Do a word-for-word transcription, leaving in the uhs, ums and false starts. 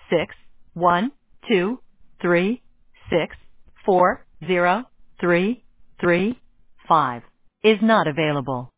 six one two three six four zero three three five is not available.